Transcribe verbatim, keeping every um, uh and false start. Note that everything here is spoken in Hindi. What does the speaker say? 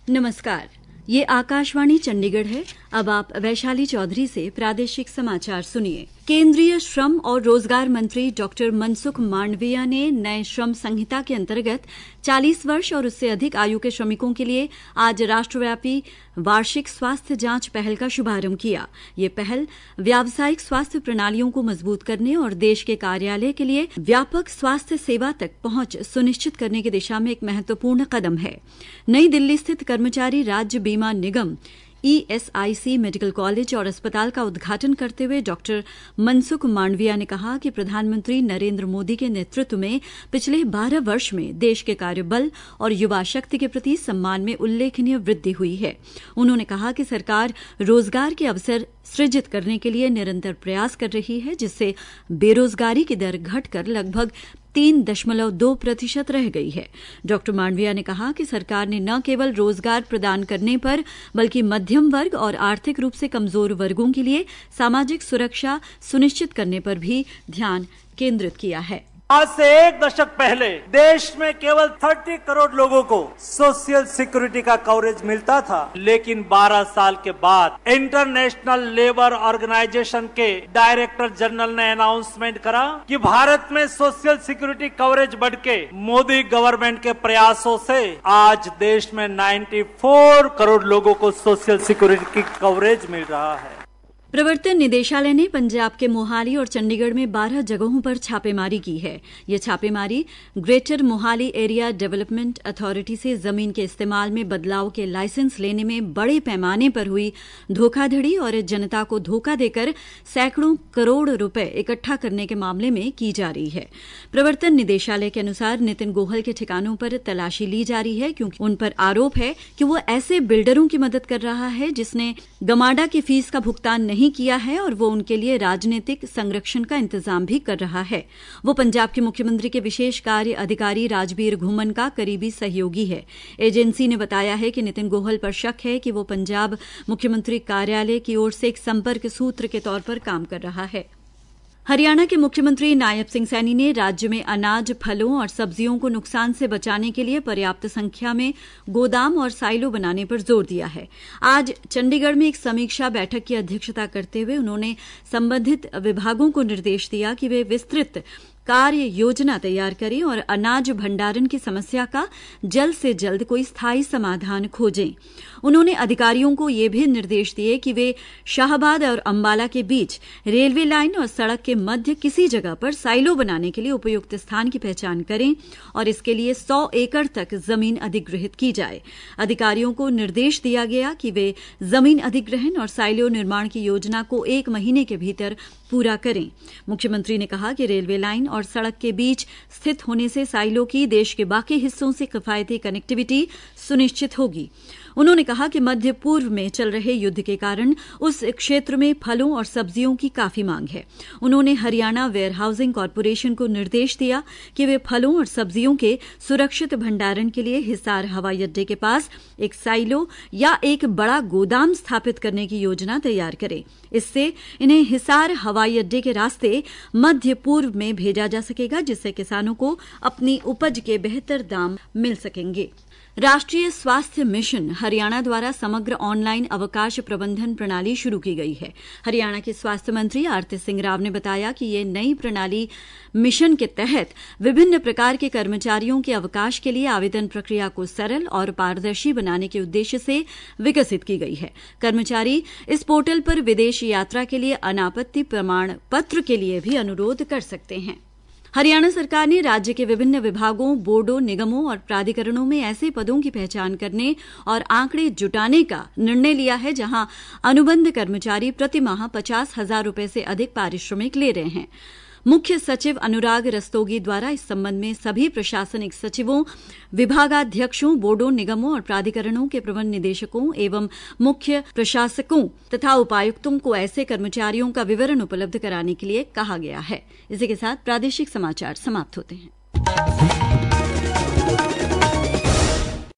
नमस्कार, ये आकाशवाणी चंडीगढ़ है। अब आप वैशाली चौधरी से प्रादेशिक समाचार सुनिए। केंद्रीय श्रम और रोजगार मंत्री डॉक्टर मनसुख मांडविया ने नए श्रम संहिता के अंतर्गत चालीस वर्ष और उससे अधिक आयु के श्रमिकों के लिए आज राष्ट्रव्यापी वार्षिक स्वास्थ्य जांच पहल का शुभारंभ किया। ये पहल व्यावसायिक स्वास्थ्य प्रणालियों को मजबूत करने और देश के कार्यालय के लिए व्यापक स्वास्थ्य सेवा तक पहुंच सुनिश्चित करने की दिशा में एक महत्वपूर्ण कदम है। नई दिल्ली स्थित कर्मचारी राज्य बीमा निगम ईएसआईसी मेडिकल कॉलेज और अस्पताल का उद्घाटन करते हुए डॉक्टर मनसुख मांडविया ने कहा कि प्रधानमंत्री नरेंद्र मोदी के नेतृत्व में पिछले बारह वर्ष में देश के कार्यबल और युवा शक्ति के प्रति सम्मान में उल्लेखनीय वृद्धि हुई है। उन्होंने कहा कि सरकार रोजगार के अवसर सृजित करने के लिए निरंतर प्रयास कर रही है, जिससे बेरोजगारी की दर घटकर लगभग तीन दशमलव दो प्रतिशत रह गई है। डॉक्टर मांडविया ने कहा कि सरकार ने न केवल रोजगार प्रदान करने पर बल्कि मध्यम वर्ग और आर्थिक रूप से कमजोर वर्गों के लिए सामाजिक सुरक्षा सुनिश्चित करने पर भी ध्यान केंद्रित किया है। आज से एक दशक पहले देश में केवल तीस करोड़ लोगों को सोशल सिक्योरिटी का कवरेज मिलता था, लेकिन बारह साल के बाद इंटरनेशनल लेबर ऑर्गेनाइजेशन के डायरेक्टर जनरल ने अनाउंसमेंट करा कि भारत में सोशल सिक्योरिटी कवरेज बढ़ के मोदी गवर्नमेंट के प्रयासों से आज देश में चौरानवे करोड़ लोगों को सोशल सिक्योरिटी कवरेज मिल रहा है। प्रवर्तन निदेशालय ने पंजाब के मोहाली और चंडीगढ़ में बारह जगहों पर छापेमारी की है। ये छापेमारी Greater Mohali Area Development Authority से जमीन के इस्तेमाल में बदलाव के लाइसेंस लेने में बड़े पैमाने पर हुई धोखाधड़ी और जनता को धोखा देकर सैकड़ों करोड़ रुपए इकट्ठा करने के मामले में की जा रही है। प्रवर्तन निदेशालय के अनुसार नितिन गोहल के ठिकानों पर तलाशी ली जा रही है, क्योंकि उन पर आरोप है कि वो ऐसे बिल्डरों की मदद कर रहा है जिसने गमाडा की फीस का भुगतान नहीं किया है और वो उनके लिए राजनीतिक संरक्षण का इंतजाम भी कर रहा है। वो पंजाब के मुख्यमंत्री के विशेष कार्य अधिकारी राजबीर घुमन का करीबी सहयोगी है। एजेंसी ने बताया है कि नितिन गोहल पर शक है कि वो पंजाब मुख्यमंत्री कार्यालय की ओर से एक संपर्क सूत्र के तौर पर काम कर रहा है। हरियाणा के मुख्यमंत्री नायब सिंह सैनी ने राज्य में अनाज, फलों और सब्जियों को नुकसान से बचाने के लिए पर्याप्त संख्या में गोदाम और साइलो बनाने पर जोर दिया है। आज चंडीगढ़ में एक समीक्षा बैठक की अध्यक्षता करते हुए उन्होंने संबंधित विभागों को निर्देश दिया कि वे विस्तृत कार्य योजना तैयार करें और अनाज भंडारण की समस्या का जल्द से जल्द कोई स्थायी समाधान खोजें। उन्होंने अधिकारियों को ये भी निर्देश दिए कि वे शाहबाद और अंबाला के बीच रेलवे लाइन और सड़क के मध्य किसी जगह पर साइलो बनाने के लिए उपयुक्त स्थान की पहचान करें और इसके लिए सौ एकड़ तक जमीन अधिग्रहित की जाए। अधिकारियों को निर्देश दिया गया कि वे जमीन अधिग्रहण और साइलो निर्माण की योजना को एक महीने के भीतर पूरा करें। मुख्यमंत्री ने कहा कि रेलवे लाइन और सड़क के बीच स्थित होने से साइलो की देश के बाकी हिस्सों से किफायती कनेक्टिविटी सुनिश्चित होगी। उन्होंने कहा कि मध्य पूर्व में चल रहे युद्ध के कारण उस क्षेत्र में फलों और सब्जियों की काफी मांग है। उन्होंने हरियाणा वेयर हाउसिंग कॉर्पोरेशन को निर्देश दिया कि वे फलों और सब्जियों के सुरक्षित भंडारण के लिए हिसार हवाई अड्डे के पास एक साइलो या एक बड़ा गोदाम स्थापित करने की योजना तैयार करें। इससे इन्हें हिसार हवाई अड्डे के रास्ते मध्य पूर्व में भेजा जा सकेगा, जिससे किसानों को अपनी उपज के बेहतर दाम मिल सकेंगे। राष्ट्रीय स्वास्थ्य मिशन हरियाणा द्वारा समग्र ऑनलाइन अवकाश प्रबंधन प्रणाली शुरू की गई है। हरियाणा के स्वास्थ्य मंत्री आरती सिंह राव ने बताया कि ये नई प्रणाली मिशन के तहत विभिन्न प्रकार के कर्मचारियों के अवकाश के लिए आवेदन प्रक्रिया को सरल और पारदर्शी बनाने के उद्देश्य से विकसित की गई है। कर्मचारी इस पोर्टल पर विदेश यात्रा के लिए अनापत्ति प्रमाण पत्र के लिए भी अनुरोध कर सकते हैं। हरियाणा सरकार ने राज्य के विभिन्न विभागों, बोर्डों, निगमों और प्राधिकरणों में ऐसे पदों की पहचान करने और आंकड़े जुटाने का निर्णय लिया है जहां अनुबंध कर्मचारी प्रति माह पचास हजार रुपए से अधिक पारिश्रमिक ले रहे हैं। मुख्य सचिव अनुराग रस्तोगी द्वारा इस संबंध में सभी प्रशासनिक सचिवों, विभागाध्यक्षों, बोर्डों, निगमों और प्राधिकरणों के प्रबंध निदेशकों एवं मुख्य प्रशासकों तथा उपायुक्तों को ऐसे कर्मचारियों का विवरण उपलब्ध कराने के लिए कहा गया है। इसी के साथ प्रादेशिक समाचार समाप्त होते हैं।